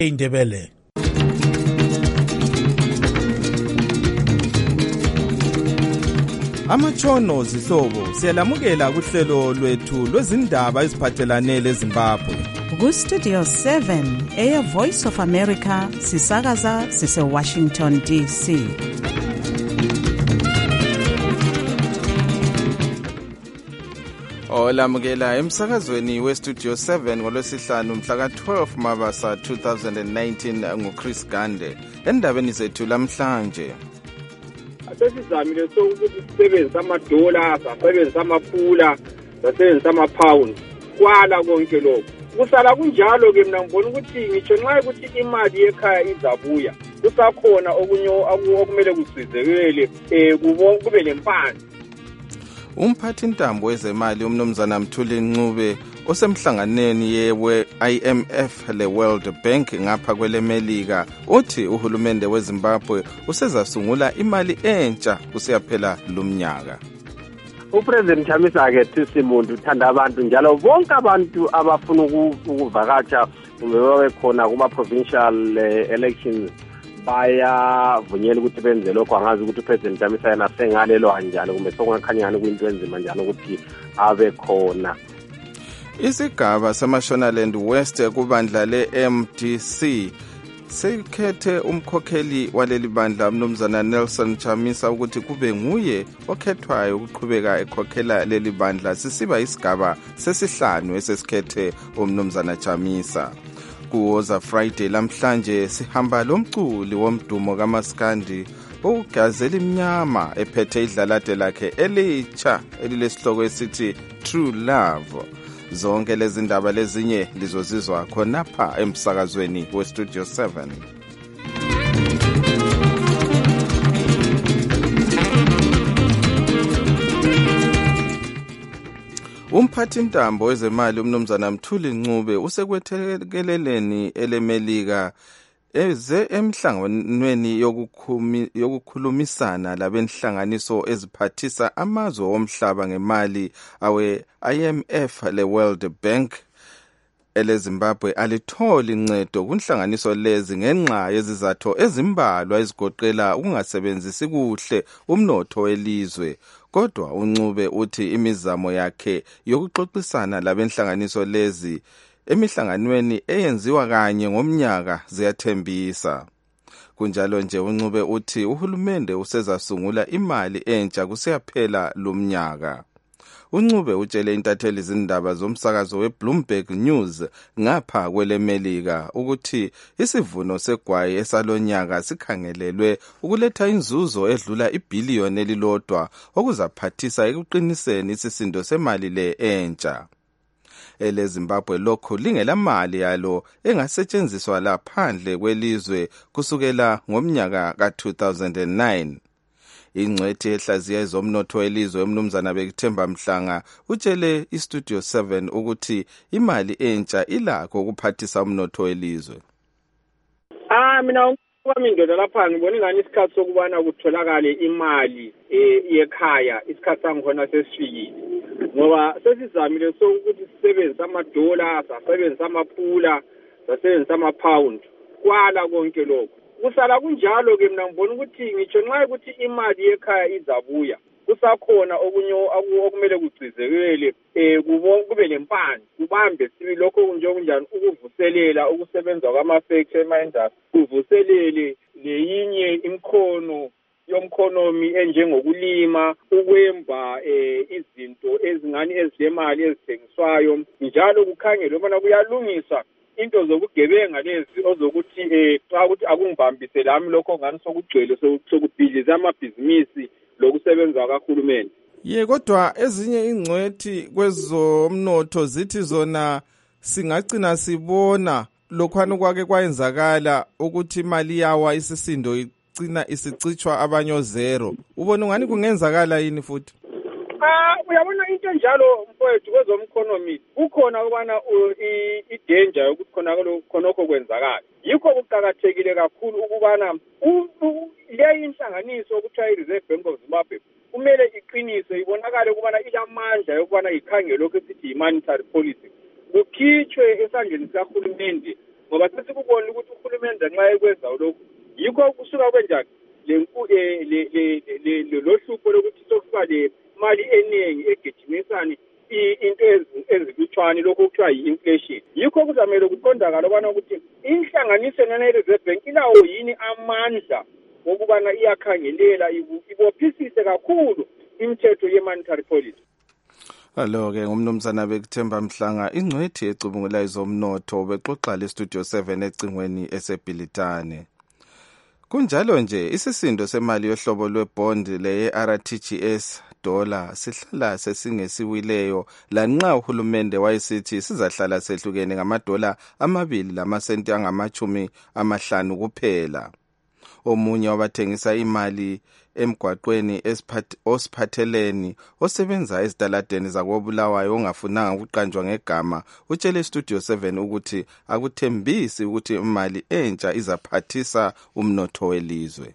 Indebele. Amatshono zihlobo siyalamukela kuhlelo lwethu lwezindaba eziphathelane leZimbabwe. Ku-Studio 7 Air Voice of America sisakaza sise-Washington DC. Olamukela emsakazweni we-Studio 7 ngolwesihlanu mhla ka-12 Mabasa 2019 nguChris Gande. Endabeni zethu lamhlanje. Sesizamile ukuthi sisebenzise amadola, sisebenzise amapula, sisebenzise amapound. Kwala konke lokho. Kusala kunjalo ke mina ngibona ukuthi ngisho nxa ukuthi imali ekhaya izabuya. Kusakhona okunye okumele kusizekele kube lempande. Umphathi intambo wezemali umnumzana Mthuli Ncube osemhlanganweni ye-IMF le-World Bank ngapha kwelemelika uthi uhulumende weZimbabwe usezasungula imali entsha kusiyaphela lumnyaka. uPresident Chamisa-ke thisimuntu uthanda abantu njalo bonke abantu abafuna ukuvakatsha kumbe babe khona kuma-provincial elections bayavunyela ukuthi benze lokho. Angazi ukuthi uPresident Chamisa yena sengalelo kanjani kumbe sokungakhanyani kuyinto enzima njalo ukuthi abe khona. Isigaba seMashonaland West kubandla le-MDC sekhethe umkhokheli waleli bandla umnumzana Nelson Chamisa ukuthi kube nguye okhethwayo ukuqhubeka ekhokhela leli bandla sisiba isigaba sesihlanu esesikhethe umnumzana Chamisa. Kuwoza Friday lamhlanje sihamba lomculi womdumo kaMaskandi ukugazela imnyama ephethe idlalade lakhe elitsha elilesihloko esithi True Love. Zonke lezi ndaba lezinye lizozizwa khonapha emsakazweni we-Studio 7. Umphathi intambo wezemali umnumzana Mthuli Ncube usekwethekeleleni elemelika emhlanganweni yokukhulumisana labenhlanganiso eziphathisa amazwe omhlaba ngemali awe-IMF le-World Bank eleZimbabwe alitholi ncedo kunhlanganiso lezi ngenxa yezizathu ezimbalwa ezigoqela ukungasebenzisi kuhle umnotho welizwe. Kodwa uNcube uthi imizamo yakhe yokuxoxisana labenhlanganiso lezi emihlanganweni eyenziwa kanye ngomnyaka ziyathembisa. Kunjalo nje uNcube uthi uhulumende usezasungula imali entsha kusiyaphela lumnyaka. uNcube utshele intatheli izindaba zomsakazo weBloomberg News ngapha kwelemelika ukuthi isivuno segwayi esalonyaka sikhangelelwe ukuletha inzuzo edlula ibhiliyoni elilodwa okuzaphathisa ekuqiniseni isisindo semali le entsha. EleZimbabwe lokho lingelamali yalo engasetshenziswa laphandle kwelizwe kusukela ngomnyaka ka-2009. Ingcwethi ehlaziya ezomnotho welizwe umnumzana Bekithemba Mhlanga utshele iStudio 7 ukuthi imali entsha ilakho ukuphathisa umnotho welizwe. Mina kwami indoda lapha ngibona ngani isikhathi sokubana kutholakale imali yekhaya isikhathi sangikhona sesifikile. Ngoba sesizamile ukuthi sisebenzise amadola, sisebenzise amapula, sisebenzise amapound. Kwala konke lokho. Kusala kunjalo ke mina ngibona ukuthi ngisho nxa ukuthi imali ekhaya izabuya kusakhona okunye okumele kucizelele kube lempande kubambe sibi lokho njengokunjani ukuvuselela ukusebenza kwama-factory ema-industry kuvuselele leyinye imkhono yomkhonomi enjengokulima ukwemba izinto ezingani ezilemali ezithengiswayo njalo kukhangelwe ubona kuyalungiswa into zokugebenga lezi ozokuthi xa ukuthi akungibambise lami lokho ngani sokugcwele sokubhiziza amabhizinisi lokusebenza kahulumeni. Kodwa ezinye ingcwethi kwezomnotho zithi zona singagcina sibona lokhwana kwake kwayenzakala ukuthi imali yawa isisindo igcina isicitshwa abanye zero. Ubona ngani kungenzakala yini futhi? Uyabona into njalo mfowethu kwezomkhonomi kukhona ukubana i-danger yokuthi khonokho kwenzakala. Yikho kuqakathekile kakhulu ukubana le inhlanganiso okuthiwa i-Reserve Bank of Zimbabwe kumele iqinise ibonakale ukubana ilamandla yokubana ikhangele lokhu esithi yi-monetary policy. Kukhitshwe esandleni sikahulumende ngoba sesikubona ukuthi uhulumende nxa ekwenza lokhu yikho kusuka kwenjani lo hlupho lokuthi sokuba le mali eningi egijimisani into ezilutshwane lokho kuthiwa yi-inflation. Yikho kuzamele kuqondakala ukubana ukuthi inhlanganiso ne-Reserve Bank ilawo yini amandla okubana iyakhangelela ibophisise kakhulu imithetho ye-monetary policy. Alo-ke ngumnumzana Bekuthemba Mhlanga, ingcwethi ecubungula ezomnotho, bexoxa le-Studio 7 ecingweni eseBhilitane. Kunjalo nje isisindo semali yohlobo lwebond leye-RTGS dollar sihlala sesingesiwileyo lanxa uhulumende wayesithi sizahlala sehlukene ngamadola 2 angamachumi 50 kuphela. Omunye wabathengisa imali emgwaqweni osiphatheleni osebenza ezitaladeni zakoBulawayo ongafunanga ukuqanjwa ngegama utshele Studio 7 ukuthi akuthembisi ukuthi imali entsha izaphathisa umnotho welizwe.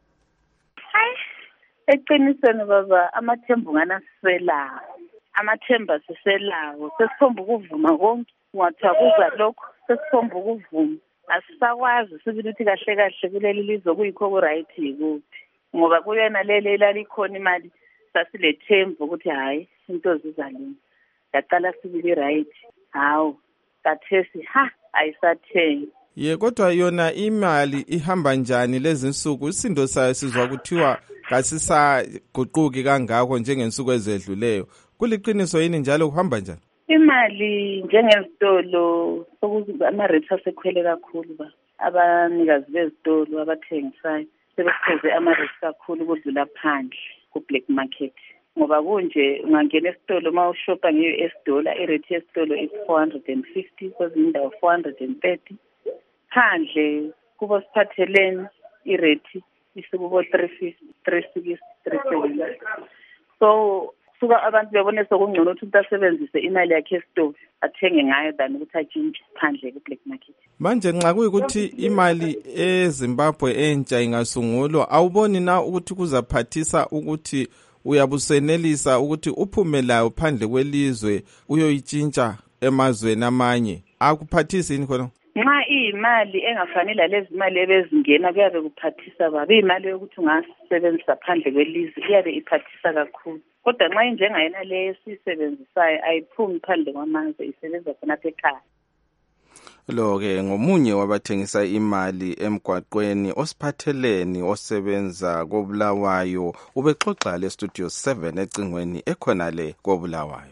Eqinisweni baba amathembu nganasiselawo, amathemba siselawo, sesikhomba ukuvuma konke, ungathiwa kuza lokho sesikhomba ukuvuma. Asisakwazi sibili ukuthi kahle kahle kuleli lizwe kuyikho ku-right yikuphi, ngoba kuyona leli elalikhona imali sasilethemba ukuthi hayi into zizalini, yaqala sibili right, hawu kathesi ayisathengi. Kodwa yona imali ihamba njani lezi nsuku? Isindo sayo sizwa kuthiwa kasisaguquki kangakho njengensuku ezedluleyo. Kuliqiniso yini njalo kuhamba njani? Imali njengezitolo ama-rates asekhwele kakhulu ba. Abanikazi bezitolo abathengisayo sebesipheze ama-rates kakhulu ukudlula phandle ku-black market. Ngoba kunje ungangena esitolo uma ushopha nge-US dollar, i-rate yesitolo is 450 kwezinye indawo 430. Phandle kubo siphatheleni i-rate isikubo 350, 360, 370. So suka abantu bebone sokungcono ukuthi asebenzise imali yakhe esitolo athenge ngayo than ukuthi atshintshe phandle ku-black market. Manje nxa kuyikuthi imali eZimbabwe entsha ingasungulwa, awuboni na ukuthi kuzaphathisa ukuthi uyabusenelisa ukuthi uphume layo phandle kwelizwe uyoyitshintsha emazweni amanye? Akuphathisi yini khona? Nxa iyimali engafanele lezi imali ebezingena kuyabe kuphathisa babi. Imali yokuthi ungasebenzisa phandle kwelizwe iyabe iphathisa kakhulu. Kodwa nxa injengayena leyo esiyisebenzisayo ayiphumi phandle kwamazwe, isebenza khonapha ekhaya. Lo-ke ngomunye wabathengisa imali emgwaqweni osiphatheleni osebenza koBulawayo, ubexoxa le-Studio 7 ecingweni ekhonale koBulawayo.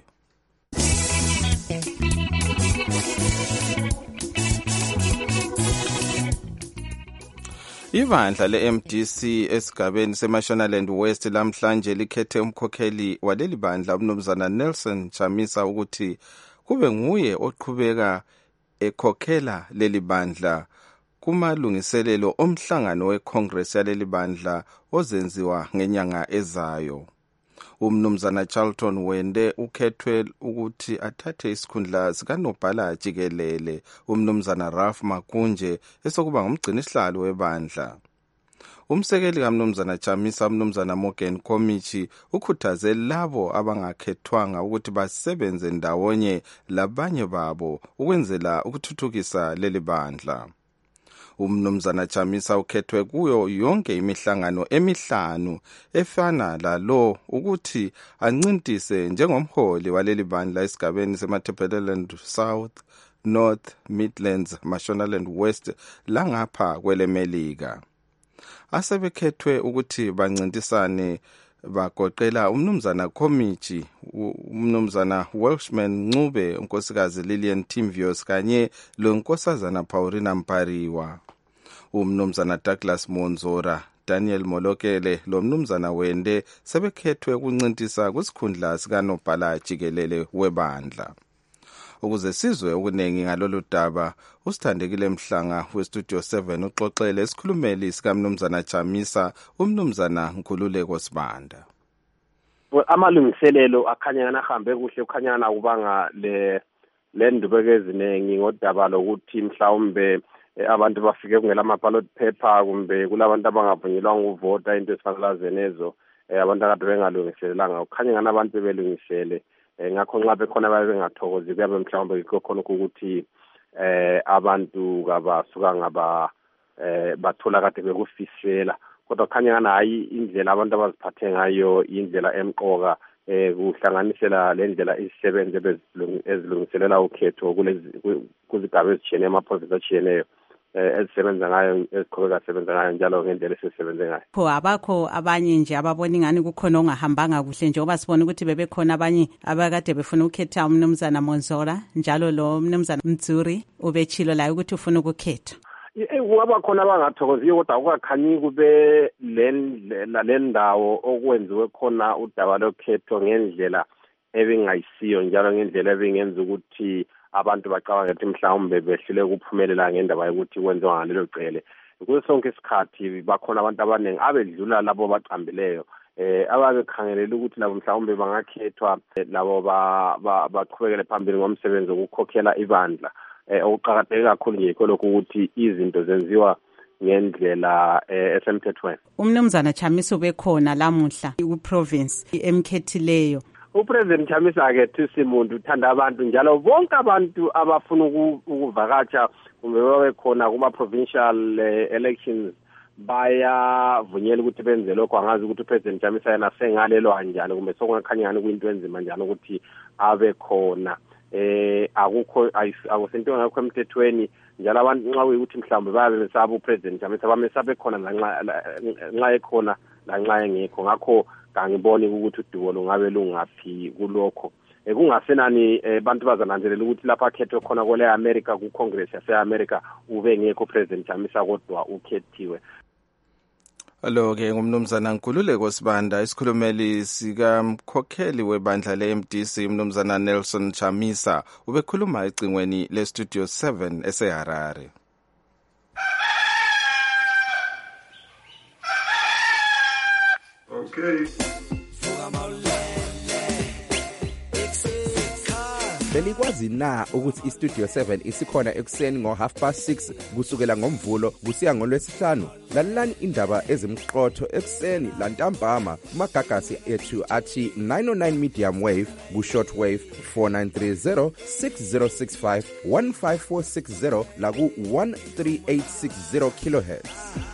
Ibandla le-MDC esigabeni seMashonaland West lamhlanje likhethe umkhokheli waleli bandla umnumzana Nelson Chamisa ukuthi kube nguye oqhubeka ekhokhela leli bandla kumalungiselelo omhlangano weCongress yaleli bandla ozenziwa ngenyanga ezayo. Umnumzana Charlton Wende ukhethwe ukuthi athathe isikhundla sikanobhala jikelele umnumzana Ralph Makunje esokuba ngumgcinisihlalo webandla. Umsekeli kamnumzana Chamisa umnumzana Morgan Komichi ukhuthaze labo abangakhethwanga ukuthi basebenze ndawonye labanye babo ukwenzela ukuthuthukisa leli bandla. Umnumzana Chamisa ukhethwe kuyo yonke imihlangano emihlanu efana lalo ukuthi ancintise njengomholi waleli bandla esigabeni seMatabeleland South, North, Midlands, Mashonaland West langapha kwelemelika. Asebekhethwe ukuthi bancintisane bagoqela umnumzana Komichi, umnumzana Welshman Ncube, unkosikazi Lillian Timvios kanye lonkosazana Paulina Mpariwa. Umnumzana Douglas Monzora, Daniel Molokele lomnumzana Wende sebekhethwe ukuncintisa kwisikhundla sikanobhala jikelele webandla. Ukuze sizwe okunengi ngalolu daba, usithandekile Mhlanga weStudio 7 uxoxele isikhulumeli sikamnumzana Chamisa umnumzana Nkululeko Sibanda. Amalungiselelo akhanyana ahambe kuhle, ukhanyana kubanga le ndubeko eziningi ngodaba lokuthi mhlawumbe abantu bafike kungela ama-ballot paper kumbe kulabantu abangavunyelwanga ukuvota into ezifanele zenezo abantu akade bengalungiselelanga. Ukhanya ngani abantu belungisele ngakho nxa bekhona babe bengathokozi kuyabe mhlawumbe yikho khona ukuthi abantu kabasuka ngaba bathola kade bekufisela kodwa khanya ngana hayi indlela abantu abaziphathe ngayo indlela emqoka kuhlanganisela le ndlela izisebenze ezilungiselela ukhetho kuzigaba ezitshiyeneyo ama-province atshiyeneyo ezisebenza ngayo eziqhubeka sebenza ngayo njalo ngendlela esisebenze ngayo. Abakho abanye nje ababona ingani kukhona ongahambanga kuhle njengoba sibona ukuthi bebekhona abanye abakade befuna ukukhetha umnumzana Monzora njalo lo mnumzana Mdzuri ubechilo layo ukuthi ufuna ukukhetha. Kungaba khona abangathokoziyo kodwa akukakhanyi kube le ndawo okwenziwe khona udaba lokhetho ngendlela ebingayisiyo njalo ngendlela ebingenza ukuthi abantu bacabanga ukuthi mhlawumbe behlule ukuphumelela ngendaba yokuthi kwenziwa ngalelo cele. Kuso sonke isikhathi bakhona abantu abaningi abedlula labo baqambileyo ababekhangelela ukuthi labo mhlawumbe bangakhethwa labo baqhubekele phambili ngomsebenzi wokukhokhela ibandla. Okuqakatheke kakhulu nje lokho ukuthi izinto zenziwa ngendlela esemthethweni. Umnumzana Chamisa ubekhona lamuhla ku-province emkhethileyo. Upresident Chamisa ke Thusimuntu uthanda abantu njalo bonke abantu abafuna ukuvakatsha kumbe babekhona kuma-provincial elections bayavunyelwa ukuthi benze lokho. Angazi ukuthi upresident Chamisa yena sengalelo kanjani kumbe sokungakhanyani kuyinto enzima njalo ukuthi abe khona. Akusento ngakho emthethweni njalo abantu nxa ukuthi mhlawumbe bayabesaba upresident Chamisa bamesabe khona nxa ekhona lanxa engekho. Ngakho kangiboni ukuthi udubo lungabe lungaphi kulokho. Kungasenani bantu bazananzelela ukuthi lapha khethwe khona kole America ku Congress yase-America ube ngekho president Chamisa kodwa ukhethiwe. Lo-ke ngumnumzana Nkululeko Sibanda, isikhulumeli sikamkhokheli webandla le-MDC umnumzana Nelson Chamisa ubekhuluma ecingweni le-Studio 7 eseHarare. Okay. Belikwazi na ukuthi iStudio 7 isikhona ekuseni ngo6:30 kusukela ngomvulo kusiya ngolwesihlanu? Lalelani indaba ezimqotho ekuseni lantambama kumagagasi ethu athi 909 medium wave ku-short wave 4930 6065 15460 la ku-13860 kilohertz.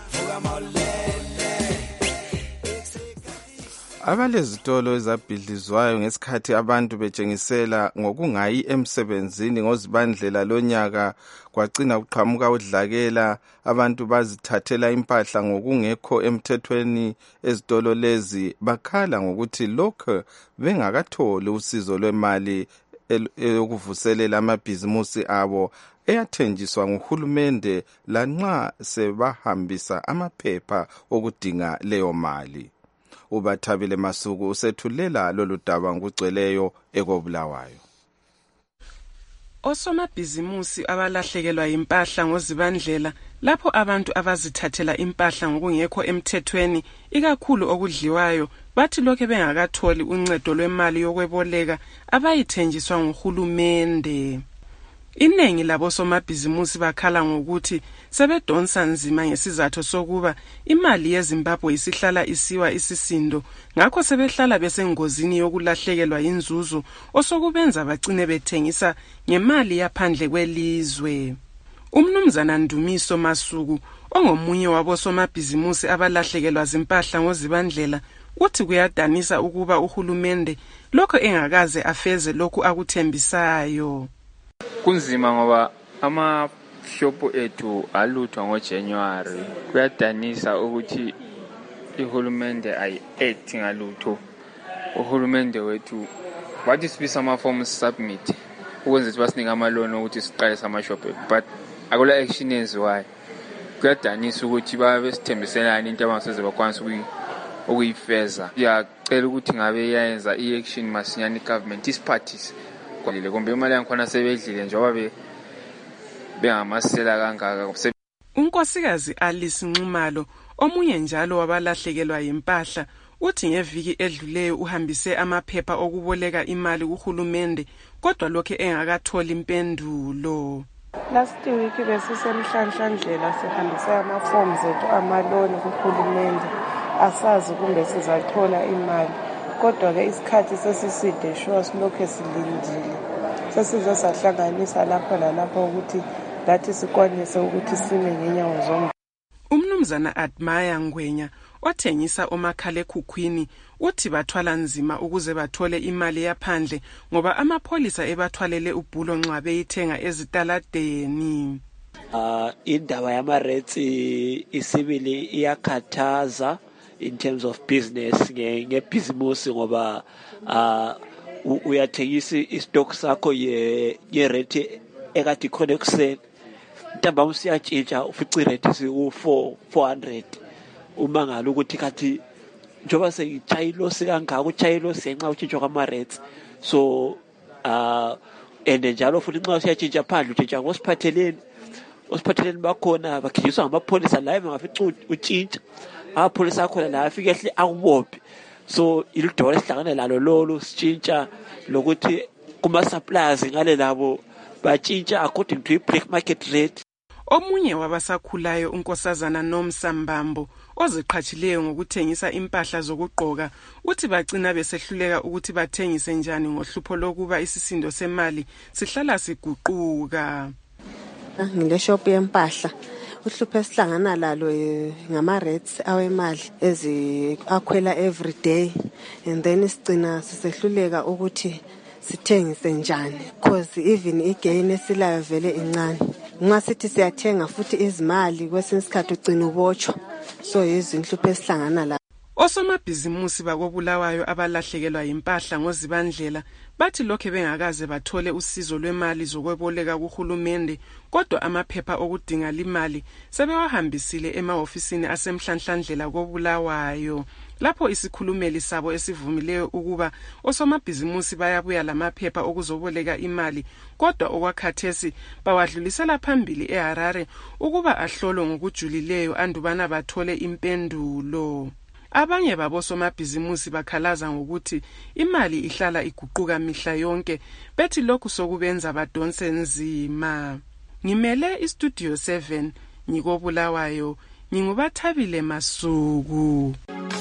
Abalezitolo ezabhidlizwayo ngesikhathi abantu betshengisela ngokungayi emsebenzini ngozibandlela lonyaka kwagcina kuqhamuka udlakela abantu bazithathela impahla ngokungekho emthethweni ezitolo lezi bakhala ngokuthi lokho bengakatholi usizo lwemali yokuvuselela amabhizimusi abo eyathenjiswa nguhulumende lanxa sebahambisa amaphepha okudinga leyo mali. Ubathabile Masuku usethulela lolu daba ngugcweleyo ekobulawayo. Osomabhizimusi abalahlekelwa impahla ngozibandlela lapho abantu abazithathela impahla ngokungekho emthethweni ikakhulu okudliwayo bathi lokho bengakatholi uncedo lwemali yokweboleka abayithenjiswa nguhulumende. Inengi labo somabhizimusi bakhala ngokuthi sebedonsa nzima ngesizathu sokuba imali yeZimbabwe isihlala isiwa isisindo ngakho sebehlala besengozini yokulahlekelwa inzuzo osokubenza bagcine bethengisa ngemali yaphandle kwelizwe. Umnumzana Ndumiso Masuku ongomunye wabo somabhizimusi abalahlekelwa zimpahla ngozibandlela uthi kuyadanisa ukuba uhulumende lokho engakaze afeze lokhu akuthembisayo. Kunzima ngoba amashopu ethu aluthwa ngoJanuary. Kuyadanisa ukuthi ihulumende ayi-act ngalutho. Uhulumende wethu wathi sibisa ama-forms submit ukwenza ukuthi basinike amaloni ukuthi siqalise amashopu but akula action enziwayo. Kuyadanisa ukuthi babe sithembiselana into abangaseze bakwanisa ukuyifeza. Ngiyacela ukuthi ngabe yayenza i-action masinyane government isiphathise kwalile kumbe imali yankhona sebedlile njengoba bengamasela kangaka. Unkosikazi Alice Nxumalo omunye njalo wabalahlekelwa impahla uthi ngeviki edluleyo uhambise amaphepha okuboleka imali kuhulumende kodwa lokho engakatholi impendulo. Last week besisemhlanhlandlela sihambise ama-forms ethu amaloni kuhulumende asazi kumbe sizathola imali kodwa ke isikhathi sesiside sure silokho silindile sesizosahlanganisa lapho lalapho ukuthi lathi sikwanise ukuthi sime ngenyawo zombili. Umnumzana Admire Ngwenya othengisa omakhalekhukhwini uthi bathwala nzima ukuze bathole imali yaphandle ngoba amapholisa ebathwalele ubhulo nxa beyithenga ezitaladeni. Indaba yama-rates isibili iyakhathaza in terms of business ngebhizimusi ngoba uyathengisa istock sakho ye-rate ekade ikhona ekuseni ntambama usiyatshintsha ufica irate si-400 uma ngalo ukuthi kathi njengoba sengitshayilo sikangaka utshayilo senxa utshintshwa kwama-rates so and njalo futhi nxa usiyatshintsha phandle utshintsha ngosiphatheleni bakhona bakhinyiswa ngamapholisa la bangafica utshintsha amapholisa akhona la afike ehle akubophe so ilidolo esihlangana lalo lolu sitshintsha lokuthi kuma-suppliers ngale labo batshintsha according to i-black market rate. Omunye wabasakhulayo unkosazana Nomsambambo oziqhatshileyo ngokuthengisa impahla zokugqoka uthi bagcina besehluleka ukuthi bathengise njani ngohlupho lokuba isisindo semali sihlala siguquka. Ngile shop yempahla uhlupho esihlangana lalo ngama-rates awemali akhwela every day and then sigcina sisehluleka ukuthi sithengise njani because even igain esilayo vele incane nxa sithi siyathenga futhi izimali kwesinye isikhathi ugcina ubotshwa so izinhlupho esihlangana la. Osomabhizimusi bakobulawayo abalahlekelwa impahla ngozibandlela bathi lokho bengakaze bathole usizo lwemali zokweboleka kuhulumende kodwa amaphepha okudinga imali sebewahambisile emahofisini asemhlanhlandlela kobulawayo lapho isikhulumeli sabo esivumileyo ukuba osomabhizimusi bayabuya lamaphepha okuzoboleka imali kodwa okwakhathesi bawadlulisela phambili eHarare ukuba ahlolwe ngokujulileyo andubana bathole impendulo. Abanye babosomabhizimusi bakhalaza ngokuthi imali ihlala iguquka mihla yonke bethi lokhu sokubenza badonse nzima. Ngimele istudio 7 ngikobulawayo ngingubathabile Masuku.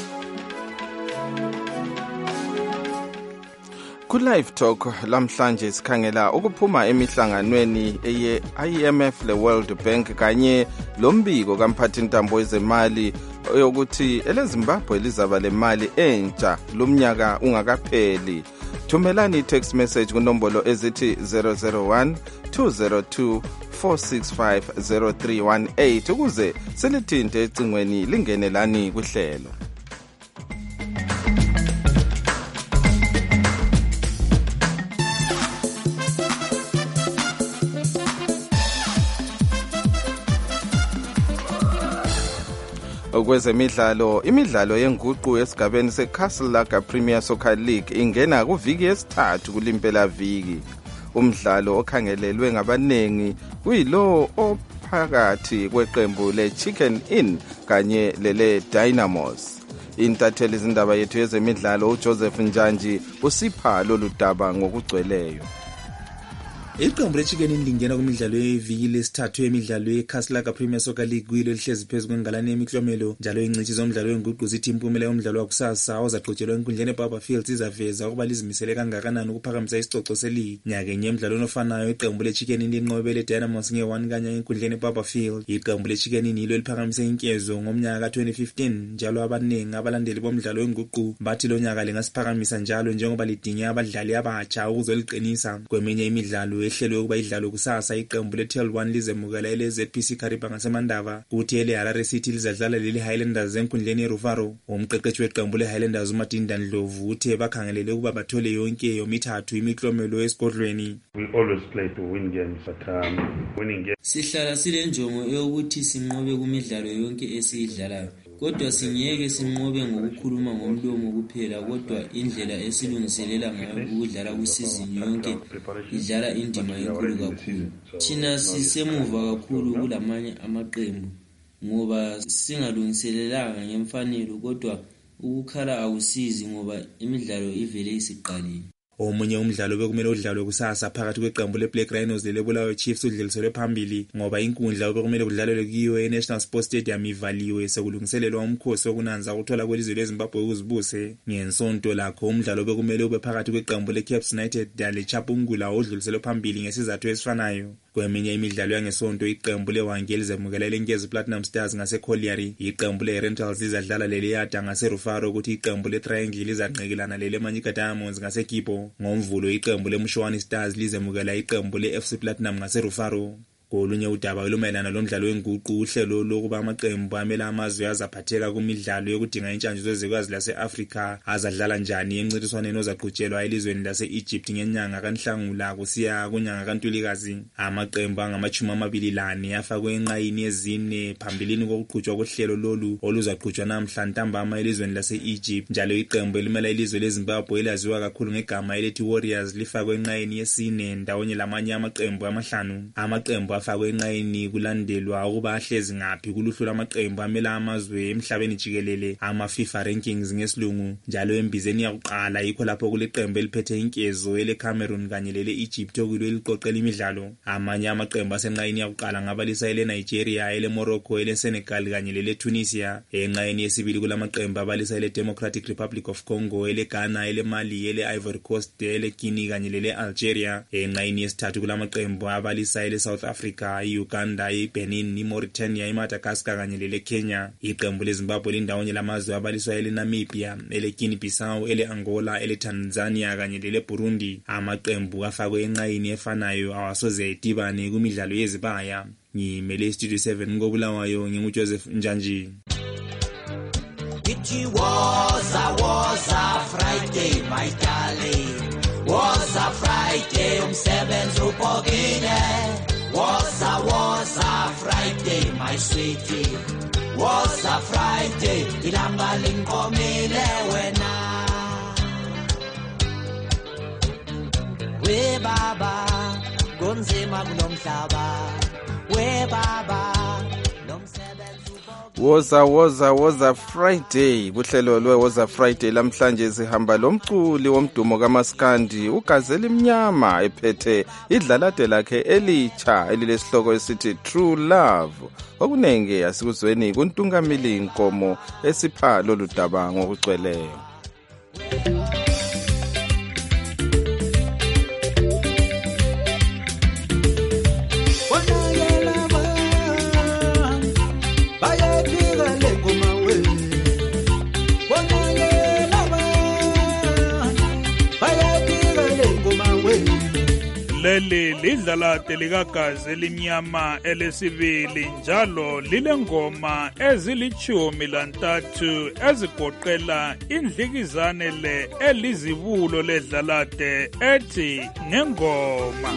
Ku-Live Talk lamhlanje sikhangela ukuphuma emihlanganweni ye-IMF le-World Bank kanye lombiko kamphathintambo wezemali yokuthi eleZimbabwe lizaba lemali entsha lomnyaka ungakapheli. Thumelani i-text message kunombolo ezithi 001 202 465 0318 ukuze silithinte ecingweni lingenelani kuhlelo. Kwezemidlalo, imidlalo yenguqu esigabeni seCastle Lager Premier Soccer League ingena kuviki yesithathu kulimpela viki. Umdlalo okhangelelwe ngabanengi kuyilo ophakathi kweqembu leChicken Inn kanye lele Dynamos. Intatheli izindaba yethu yezemidlalo uJoseph Njanji usipha lolu daba ngokugcweleyo. Iqembu leChicken Inn lingena kumidlalo yeviki lesithathu emidlalo yeCastle Lager Premier Soccer League kuyilo lihlezi phezu kwengalane yemiklomelo njalo ingcitshi zomdlalo wenguqu zithi impumela yomdlalo wakusasa ozaqhutshelwa enkundleni eBarberfields izaveza ukuba lizimisele kangakanani ukuphakamisa isicoco seligi. Nyakenye emidlalweni ofanayo iqembu leChicken Inn linqobe leDynamos nge-1 kanye enkundleni eBarberfield. Iqembu leChicken Inn yilo liphakamise inkezo ngomnyaka ka-2015 njalo abaningi abalandeli bomdlalo wenguqu bathi lo nyaka lingasiphakamisa njalo njengoba lidinge abadlali abatsha ukuzoliqinisa. Kweminye imidlalo ehlelwe ukuba idlalo kusasa iqembu le-TL1 lizemukela ele-ZPC Kariba ngasemandava kuthi ele-Harare City lizadlala leli-Highlanders enkundleni ye-Rufaro. Umqeqeshi weqembu le-Highlanders uMatinda Ndlovu uthe bakhangelele ukuba bathole yonke yomithathu imiklomelo esigodlweni. We always play to win games, but winning games. Sihlala sile njongo yokuthi sinqobe kumidlalo yonke esiyidlalayo. Kodwa singeke sinqobe ngokukhuluma ngomlomo kuphela kodwa indlela esilungiselela ngayo ukudlala kusizini yonke idlala indima enkulu kakhulu. Thina sisemuva kakhulu kulamanye amaqembu ngoba singalungiselelanga ngemfanelo kodwa ukukhala akusizi ngoba imidlalo ivele isiqalile. omunye umdlalo bekumele udlalwe kusasa phakathi kweqembu leBlack Rhinos lelebulawayo Chiefs udluliselwe phambili ngoba inkundla obekumele kudlalelwe kiyo eNational Sports Stadium ivaliwe sekulungiselelwa umkhosi wokunanza ukuthola kwelizwe leZimbabwe ukuzibuse. Ngensonto lakho umdlalo bekumele ube phakathi kweqembu leCaps United leChapungula odluliselwe phambili ngesizathu esifanayo. Kweminye imidlalo yangesonto iqembu leWangeli zemukela leNkezi Platinum Stars ngaseColliery, iqembu leRentals lizadlala leLeyata ngaseRufaro ukuthi iqembu leTriangle lizanqekelana leManyika Diamonds ngaseKipo. Ngomvulo iqembu leMshwani Stars lizemukela iqembu leFC Platinum ngaseRufaro. Kolunye udaba olumayelana lomdlalo wenguqu uhlelo lokuba amaqembu amela amazwe azaphatheka kumidlalo yokudinga intshantshu zezwekazi lase-Afrika azadlala njani emncintiswaneni ozaqhutshelwa elizweni lase-Egypt ngenyanga kaNhlangula kusiya kunyanga kaNtulikazi. Amaqembu angama-24 afakwe enqayini yezine phambilini kokuqhutshwa kohlelo lolu oluzaqhutshwa namhla ntambama elizweni lase-Egypt. Njalo iqembu elimela ilizwe leZimbabwe elaziwa kakhulu ngegama elithi Warriors lifakwe enqayini yesine ndawonye lamanye amaqembu amahlanu. Amaqembu afakwe enqayini kulandelwa ukuba ahlezi ngaphi kuluhlu lwamaqembu amela amazwe emhlabeni jikelele ama-FIFA rankings ngesilungu. Njalo embizeni yakuqala yikho lapho kuleqembu eliphethe inkezo eleCameroon kanye lele-Egypt okuyilo eliqoqela imidlalo. Amanye amaqembu asenqayini yakuqala ngabalisa eleNigeria, eleMorocco, eleSenegal kanye leleTunisia. Enqayini yesibili kulamaqembu abalisa eleDemocratic Republic of Congo, eleGhana, eleMali, ele-Ivory Coast, eleGuinea kanye lele-Algeria. Enqayini yesithathu kulamaqembu abalisa eleSouth Africa, iUganda, iBenin, iMauritania, iMadagascar kanye leleKenya. Iqembu leZimbabwe lindawonye lamazwe abaliswa eleNamibia, eleGuinea Bissau, eleAngola, eleTanzania kanye leleBurundi. Amaqembu afakwe enqayini efanayo awasoze edibane kumidlalo yezibaya. Ngimele Studio 7 ngobulawayo nginguJoseph Njanji. It was a Friday, my darling. Was a Friday, umsebenzi ubhokile. Was a Friday, my sweetie. Was a Friday, ilanga linkomile wena. We baba, kunzima kulomhlaba. We baba, Was a Friday. Buhlelo was a Friday lamhlanje sihamba lomculi womdumo kaMaskandi uGazelle Mnyama ephethe idlalade lakhe elitsha elilesihloko esithi True Love. Okunenge asikuzweni kuntungamili inkomo esipha lolu daba ngokugcweleyo. Leli lidlalade likaGazelle Mnyama elesibili njalo lilengoma ezili13 ezigoqela indlikizane le elizibulo ledlalade ethi ngengoma.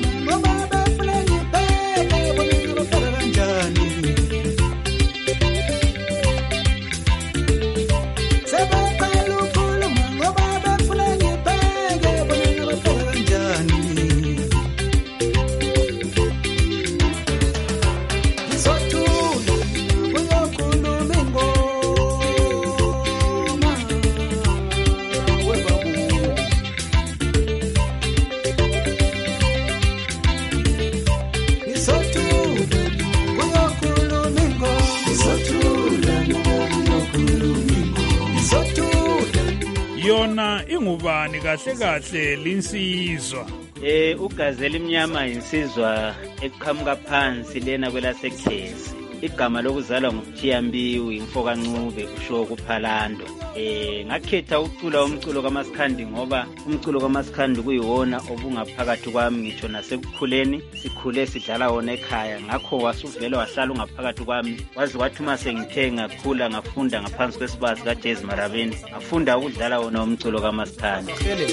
Yona ingubani kahle linsizwa? uGazelle Mnyama insizwa eqhamuka phansi lena kwelasekhezi. Igama lokuzalwa nguThiyambiwu imfoka Ncube usho kuPhalando. Ngakhetha ukucula umculo kaMaskandi ngoba umculo kaMaskandi kuyiwona obungaphakathi kwami ngitsho nasekukhuleni sikhule sidlala wona ekhaya. Ngakho wasuvela wahlala ungaphakathi kwami wazi kwathi uma sengithe ngakhula ngafunda ngaphansi kwesibazi kaJezzy Marabeni ngafunda ukudlala wona umculo kaMaskandi.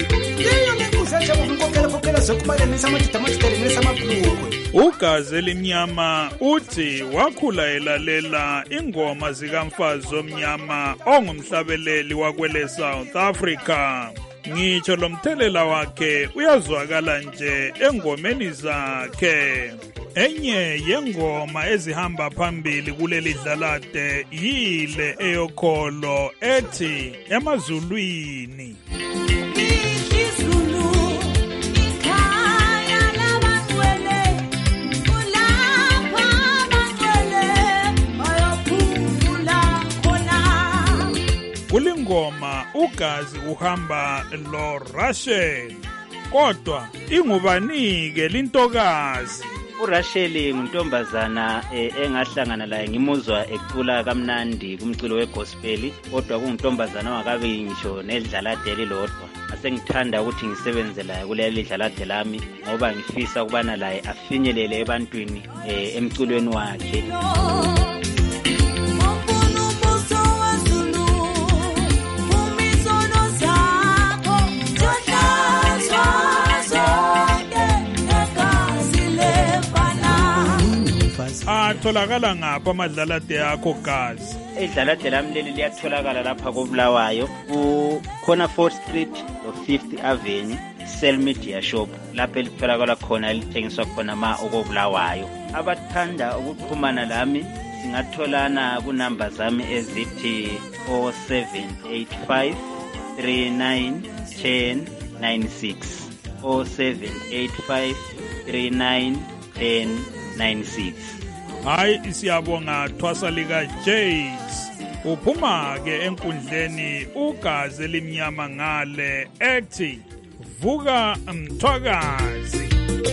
uGazelle Mnyama uthi wakhula elalela ingoma zikamfazi omnyama ongumhlabeleli wakwele South Africa. Ngitsho lomthelela wakhe uyazwakala nje engomeni zakhe. Enye yengoma ezihamba phambili kuleli dlalade yile eyokholo ethi emazulwini. Izulu ingoma ugazi uhamba lo Rachel. Kodwa ingubani-ke lintokazi? uRachel nguntombazana engahlangana laye ngimuzwa ecula kamnandi kumculo wegospel, kodwa kunguntombazana ongakabi ngisho nedlalade elilodwa. Asengithanda ukuthi ngisebenze laye kuleli dlalade lami ngoba ngifisa ukubana laye afinyelele ebantwini emculweni wakhe. Atholakala ngapha amadlalade akho gazi? Idlalade lami leli liyatholakala lapha koBulawayo kukhona 4th Street no 5th Avenue Cell Media Shop, lapho elitholakala khona elithengiswa khona okobulawayo. Abathanda ukuxhumana lami singatholana kunamba zami ezithi 0785 391096 0785 391096. Hayi siyabonga Thwasa lika Jades. Uphuma ke enkundleni ugazi elimnyama ngale ethi vuka mthwakazi.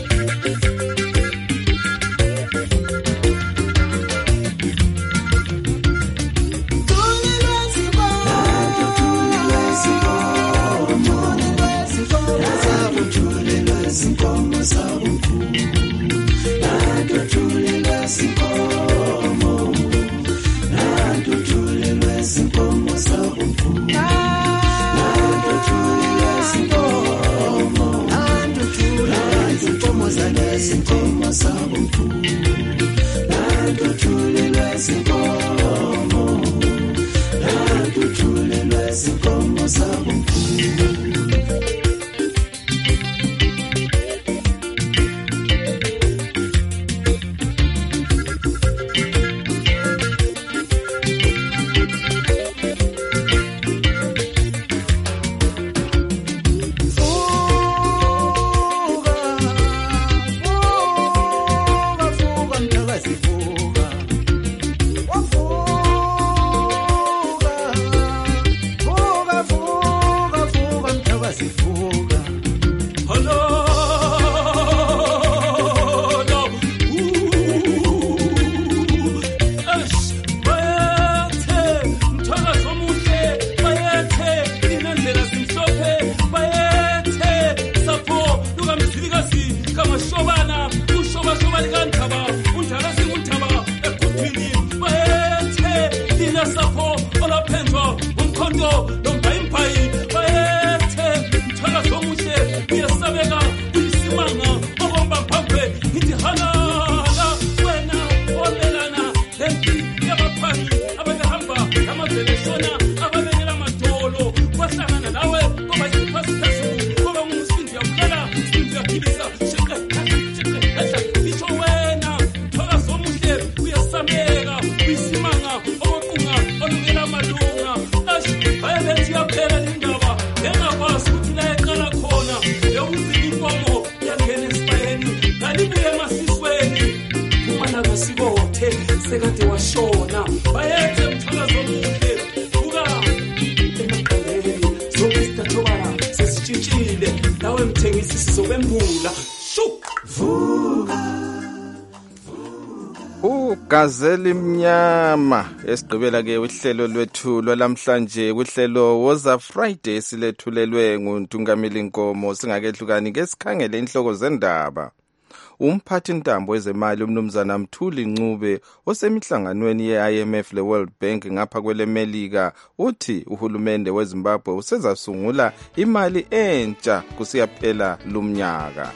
Gazeli mnyama esigqibela ke uhlelo lwethu lwalamhlanje kuhlelo Woza Friday silethulelwe nguNtungameli Nkomo. Singakehlukani ke sikhangele inhloko zendaba. Umphathi ntambo wezemali umnumzana Mthuli Ncube osemihlanganweni ye-IMF le-World Bank ngapha kwelemelika uthi uhulumende weZimbabwe usezasungula imali entsha kusiyaphela lumnyaka.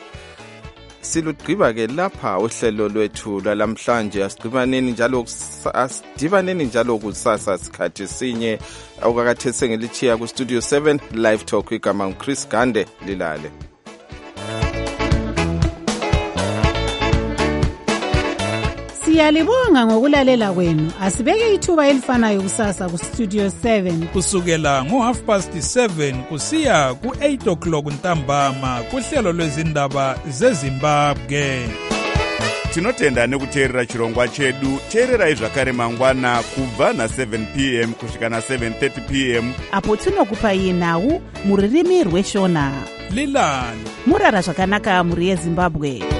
Silugqiba ke lapha uhlelo lwethu lwalamhlanje. Asidivaneni njalo kusasa sikhathi sinye okakathese ngelichiya ku Studio 7 Live Talk igama nguChris Gande lilale. Siyalibonga ngokulalela kwenu. Asibeke ithuba elifanayo kusasa ku Studio 7 kusukela ngo7:30 kusiya ku8:00 ntambama kuhlelo lwezindaba zeZimbabwe. tinotenda nekuteerera chirongwa chedu. teererai zvakare mangwana kubva na7 p.m. kusvika na7:30 p.m. apo tinokupai nhau mururimi rweshona. lilani murara zvakanaka muri yezimbabwe.